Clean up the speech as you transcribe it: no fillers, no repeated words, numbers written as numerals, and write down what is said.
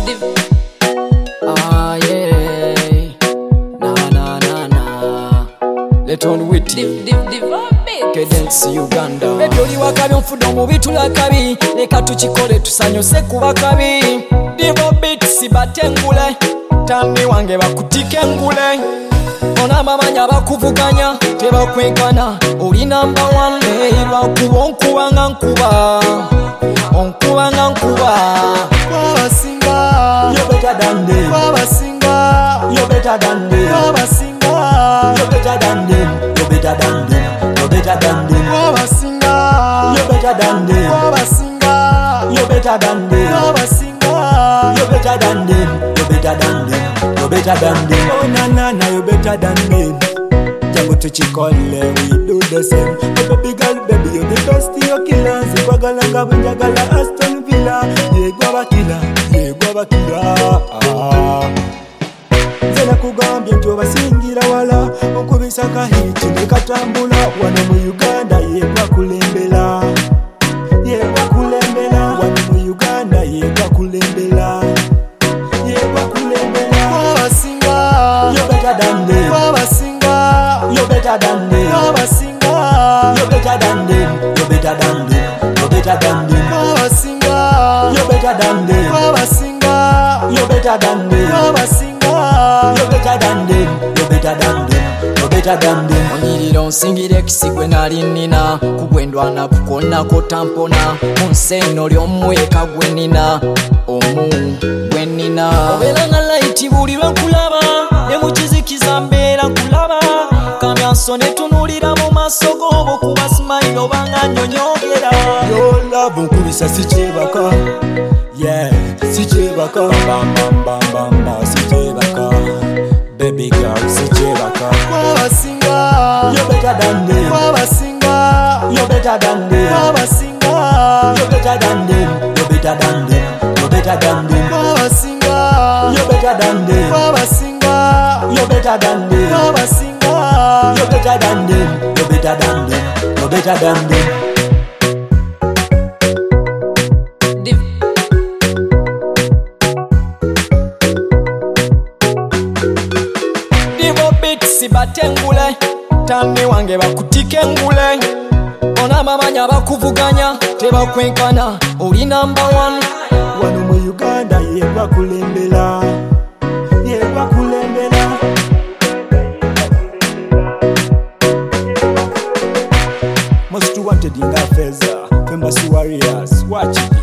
Ah yeah, na. Let on with you. Cadence Uganda. Baby oli wakabi nfudde mu bitula kabi, leka tukikole tusanyuse kuba kabi. Divo beats batengule, tambi wange bakutike ngule. Ona mamanya bakuvuganya, tebakwekana. Oli number one, lwakuba onkubanga nkuba. Onkubanga nkuba. Wabasinga, you're better than them. wabasinga, You're better than them. wabasinga, You're better than them. You're better than them. You're better than them. wabasinga, You're better than them. wabasinga, You're better than them. wabasinga, You're better than them. You're better than them. You're better than them. Oh na, you're better than them. Jango tukikole, we do the same. Oh baby girl, baby you're the best, you're killer. Zikwagalanga bunjagala Aston Villa. Yegwa bakira. Nze nakugambye nti obasingira wala, okubisa kahiti ne katambula. Wano mu Uganda yegwa kulembera. Wano mu Uganda yegwa kulembera. wabasinga, You're better than them. wabasinga, You're better than them. wabasinga, You're better than them. You're better than them. You're better than them. wabasinga, You're better than them. wabasinga, You're better than them. wabasinga, You're better than them. You're better than them. You're better than them. Onyirira onsingire ekisigwe nali nnina, kugwendwana kukonako tampona. Munsi eno ly'omweka gwe nnina, omu gwe nnina. Obeera nga layiti buli lwe nkulaba, ne mu kizikiza mbeera nkulaba. Kamyanso ne tunuulira mu maaso g'obo kuba simayiro obanga nnyonyogera. Your love nkubisa sikyebaka, yeah, sikyebaka. Bamba sikyebaka, baby girl sikyebaka. wabasinga, You're better than them. wabasinga, You're better than them. wabasinga, You're better than them. You're better than them. You're better than them. wabasinga, You're better than them. wabasinga, You're better than them. wabasinga, You're better than them. You're better than them. You're better than them. Divo beats batengule, tambi wange bakutike ngule. Ona mamanya bakuvuganya, tebakwekana. Oli number one. Wano mu Uganda yegwa kulembera. Most wanted in Feza, famous warriors, watch it.